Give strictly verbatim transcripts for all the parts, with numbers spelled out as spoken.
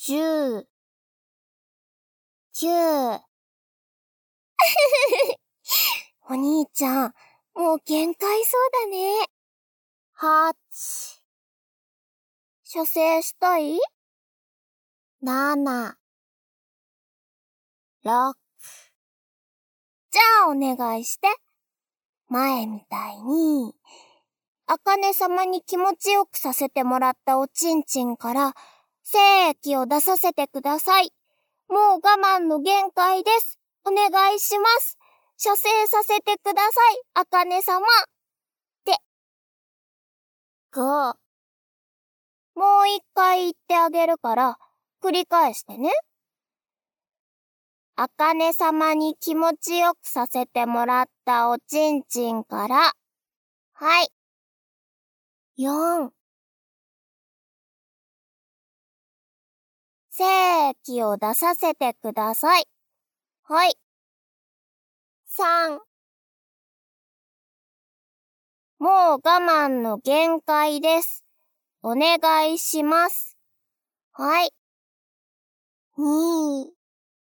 じゅう、きゅう。お兄ちゃん、もう限界そうだね。はち。射精したい？なな、ろく。じゃあお願いして。前みたいに、あかね様に気持ちよくさせてもらったおちんちんから、精液を出させてください。もう我慢の限界です。お願いします。射精させてください、あかね様。って。ご。もう一回言ってあげるから、繰り返してね。あかね様に気持ちよくさせてもらったおちんちんから、はい。よん。精液を出させてください。はい。さん。もう我慢の限界です。お願いします。はい。に。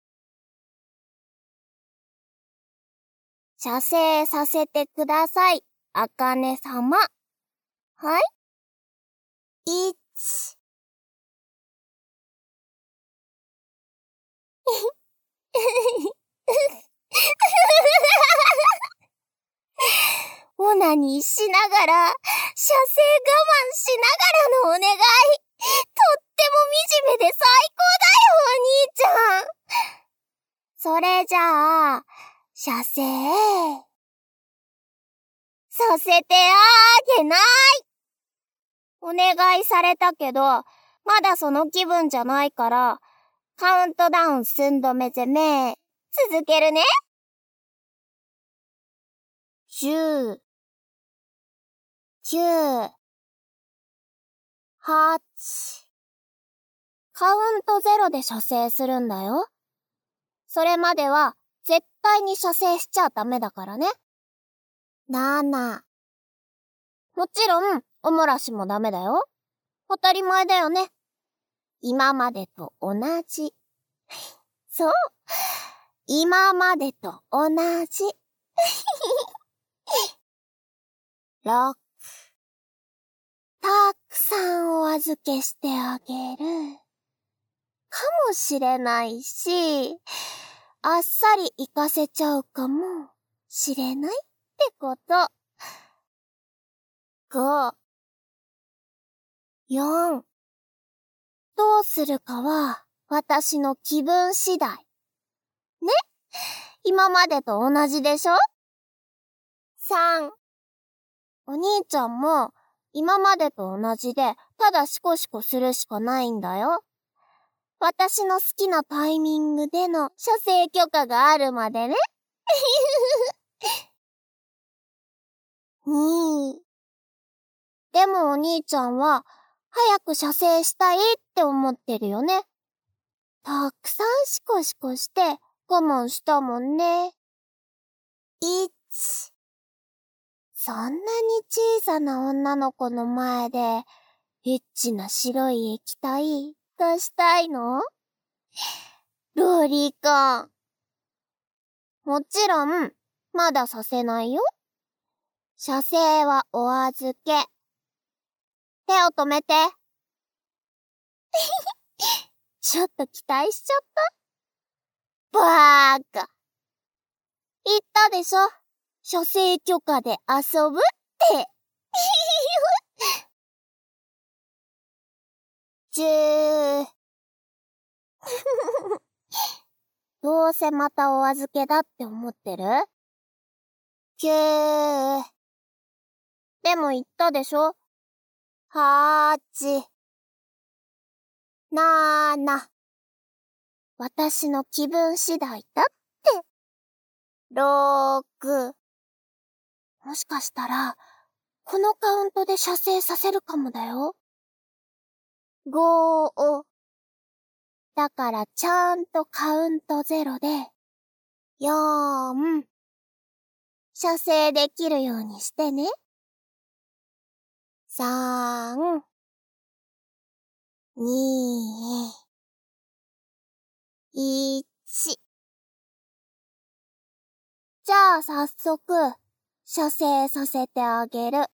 射精させてください、あかね様。はい。いち。オナニーしながら、射精我慢しながらのお願い。とっても惨めで最高だよ、お兄ちゃん。それじゃあ、射精させてあげない。お願いされたけど、まだその気分じゃないから、カウントダウン寸止め攻め、続けるね。じゅう、きゅう、はち。カウントゼロで射精するんだよ。それまでは絶対に射精しちゃダメだからね。なな。もちろん、おもらしもダメだよ。当たり前だよね。今までと同じ。そう。今までと同じ。ろく。たくさんお預けしてあげる。かもしれないし、あっさり行かせちゃうかもしれないってこと。ご、よん。どうするかは私の気分次第。ね？今までと同じでしょ？さん。お兄ちゃんも今までと同じでただシコシコするしかないんだよ。私の好きなタイミングでの射精許可があるまでね。に。でもお兄ちゃんは早く射精したいって思ってるよね。たくさんシコシコして我慢したもんね。いち。そんなに小さな女の子の前でエッチな白い液体出したいの？ロリコン。もちろん、まださせないよ。射精はお預け。手を止めて。ちょっと期待しちゃった？バーカ。言ったでしょ？射精許可で遊ぶって。じゅう。どうせまたお預けだって思ってる？きゅう。でも言ったでしょ？はち。なな。私の気分次第だって。ろく。もしかしたら、このカウントで射精させるかもだよ。ご。だからちゃんとカウントゼロで、よん。射精できるようにしてね。さん。に。 いち。じゃあ早速、射精させてあげる。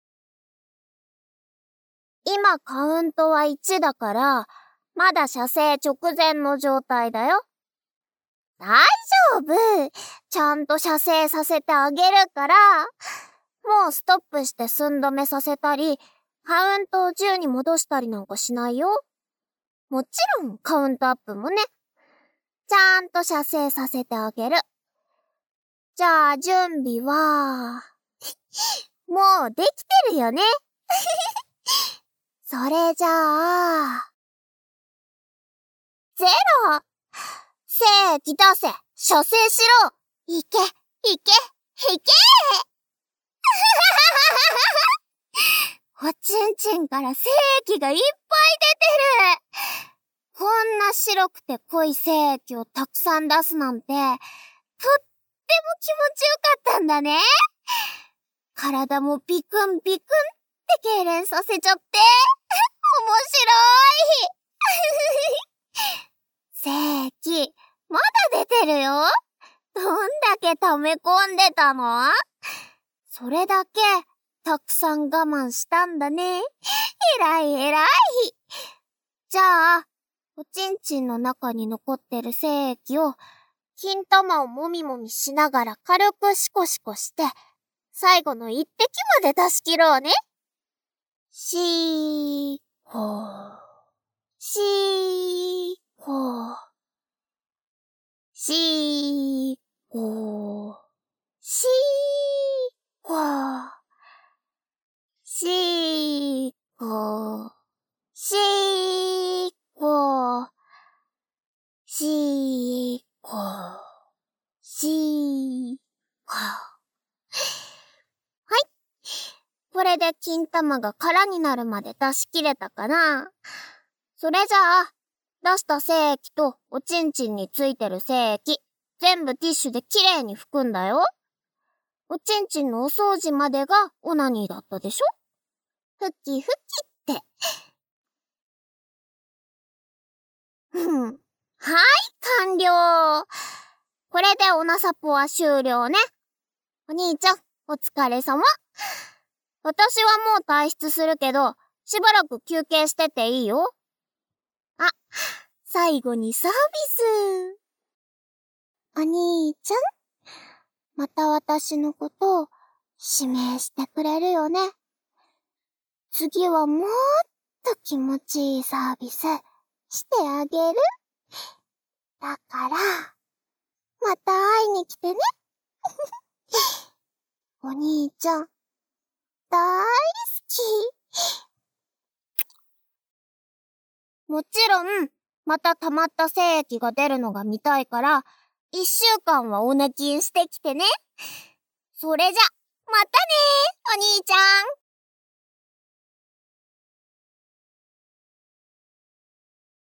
今カウントはいちだから、まだ射精直前の状態だよ。大丈夫。ちゃんと射精させてあげるから、もうストップして寸止めさせたり、カウントをじゅうに戻したりなんかしないよ。もちろんカウントアップもね。ちゃんと射精させてあげる。じゃあ準備は、もうできてるよね。それじゃあ、ゼロ。精液出せ。射精しろ。いけ、いけ、いけおちんちんから精液がいっぱい出てる。こんな白くて濃い精液をたくさん出すなんて、とっても気持ちよかったんだね。体もビクンビクンって痙攣させちゃって、面白い。精液、まだ出てるよ。どんだけ溜め込んでたの？それだけ、たくさん我慢したんだね。えらいえらい。じゃあ、おちんちんの中に残ってる精液を、金玉をもみもみしながら軽くシコシコして、最後の一滴まで出し切ろうね。しー、ほー。しー、ほー。しー、ほー。しー、ほー。しー、ほー。しー、ほー。しー、ほー。しー、ほー。はい。これで金玉が空になるまで出し切れたかな？それじゃあ、出した精液とおちんちんについてる精液、全部ティッシュできれいに拭くんだよ。おちんちんのお掃除までがオナニーだったでしょ？ふきふきって。うん。はい、完了。これでオナサポは終了ね。お兄ちゃん、お疲れ様。私はもう退出するけど、しばらく休憩してていいよ。あ、最後にサービス。お兄ちゃん、また私のことを指名してくれるよね。次はもっと気持ちいいサービスしてあげる。だから、また会いに来てね。お兄ちゃん、大好き。もちろん、また溜まった精液が出るのが見たいから、一週間はお泣きしてきてね。それじゃ、またねー、お兄ちゃん。